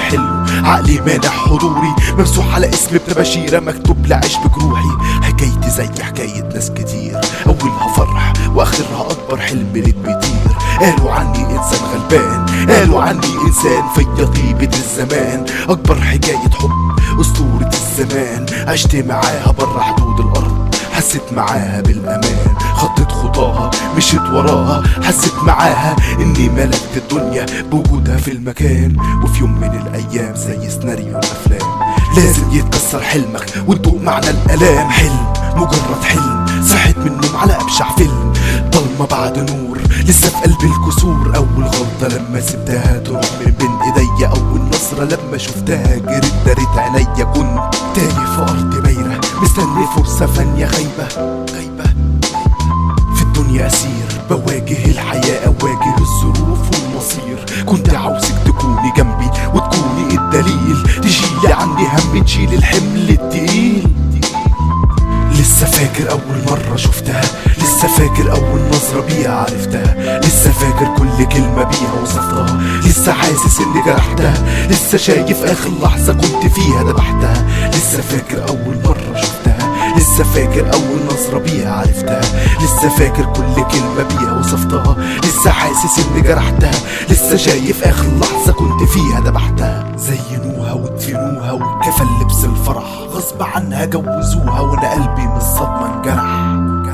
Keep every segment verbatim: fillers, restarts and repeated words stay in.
حلو، عقلي مانع حضوري، ممسوح على اسم ابن بشيرة مكتوب لعيش بجروحي. حكايتي زي حكاية ناس كتير، أولها فرح وآخرها أكبر حلم ليك بيطير. قالوا عني إنسان غلبان، قالوا عني إنسان فيا طيبة الزمان. أكبر حكاية حب أسطورة الزمان، عشت معاها برا حدود الأرض، حسيت معاها بالأمان. خطيت خطاها مشيت وراها، حسيت معاها إني ملكت الدنيا بوجودها في المكان. وفي يوم من الأيام زي سيناريو الأفلام لازم يتكسر حلمك وتدوق معنى الألام. حلم مجرد حلم، صحيت من النوم على أبشع فيلم. ضلمة بعد نور لسه في قلب الكسور. أول غلطة لما سبتها تروح من بين إيديا، أول نظرة لما شفتها جريت دارت عينيا. كنت تايه في أرض بايرة مستني فرصة فانية غايبة غايبة في الدنيا أسير، بواجه الحياة أواجه الظروف والمصير. كنت عاوزك تكوني جنبي وتكوني الدليل، تشيلي عني هم تشيل الحمل التقيل. لسه فاكر أول مرة شفتها، لسه فاكر أول نظرة بيها عرفتها، لسه فاكر كل كلمة بيها وصفتها، لسه حاسس إني جرحتها، لسه شايف آخر لحظة كنت فيها ذبحتها. لسه فاكر أول مرة شفتها، لسه فاكر أول نظرة بيها عرفتها، لسه فاكر كل كلمة بيها وصفتها، لسه حاسس إني جرحتها، لسه شايف آخر لحظة كنت فيها ذبحتها. زينوها ودفنوها واتكفل لبس الفرح، غصب عنها جوزوها وانا قلبي من الصدمة انجرح.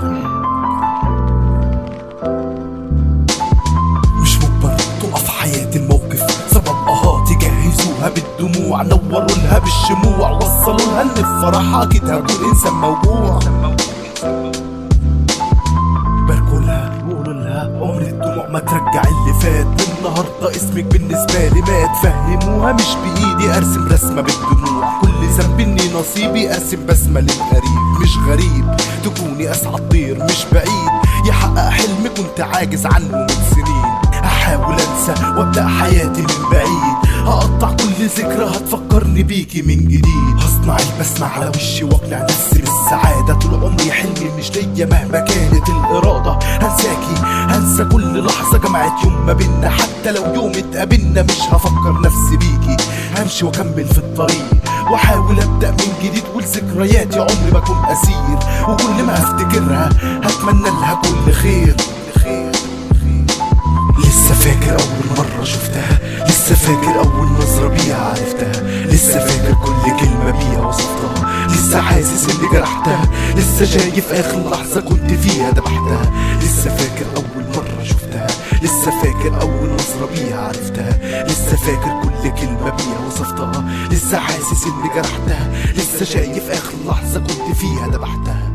مش مجبر تقف حياتي الموقف، سبب اهاتي جهزوها بالدموع، نوروا لها بالشموع، وصلوا لها ان الفرح اكيد هكون انسان موجوع. باركوا لها وقولوا لها عمر الدموع ما ترجع اللي فات، النهارده اسمك بالنسبه لي مات. فهموها مش بايدي ارسم رسمه بالدموع، كل ذنب اني نصيبي ارسم بسمه للقريب. مش غريب تكوني اسعد طير، مش بعيد يحقق حلم كنت عاجز عنه من سنين. احاول انسى وابدا حياتي من بعيد، هقطع كل ذكرى هتفكرني بيكي من جديد. هصنع البسمة على وشي واقنع نفسي بالسعادة، طول عمري حلمي مش ليا مهما كانت الإرادة. هنساكي هنسى كل لحظة جمعت يوم ما بينا، حتى لو يوم اتقابلنا مش هفكر نفسي بيكي. همشي واكمل في الطريق واحاول ابدأ من جديد، ولذكرياتي عمري ما اكون اسير، وكل ما هفتكرها هتمنى لها كل خير. لسه فاكر أول مرة شفتها، لسه فاكر أول نظرة بيها عرفتها، لسه فاكر كل كلمة بيها وصفتها، لسه حاسس إني جرحتها، لسه شايف آخر لحظة كنت فيها ذبحتها. لسه فاكر أول مرة شفتها، لسه فاكر أول نظرة بيها عرفتها، لسه فاكر كل كلمة بيها وصفتها، لسه حاسس إني جرحتها، لسه شايف آخر لحظة كنت فيها ذبحتها.